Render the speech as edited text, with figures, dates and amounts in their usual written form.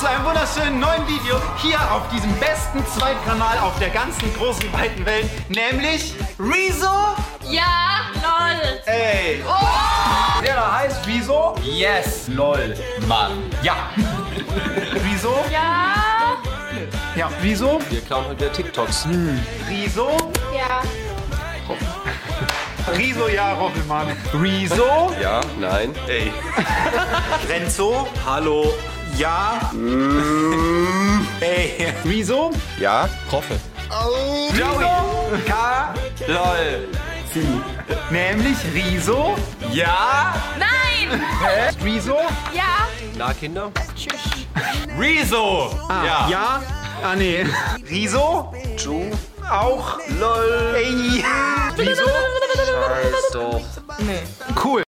zu einem wunderschönen neuen Video hier auf diesem besten Zweitkanal auf der ganzen großen, weiten Welt, nämlich Rezo. Ja, lol. Ey. Oh. Der da heißt Rezo. Yes, lol, Mann. Ja. Rezo. Ja. Ja, Rezo. Wir klauen heute wieder TikToks. Rezo. Ja. Rezo, ja, Robbelmann. Rezo. Ja, nein. Ey. Renzo. Hallo. Ja. Ey. Rezo. Ja. Proffe. Joey. K. Lol. Nämlich Rezo. Ja. Nein. Rezo. Ja. Na, Kinder? Tschüss. Rezo. Ah, ja. Ah, nee. Rezo. Ju. Auch. Lol. Ey. Rezo. Scheiß doch. Cool.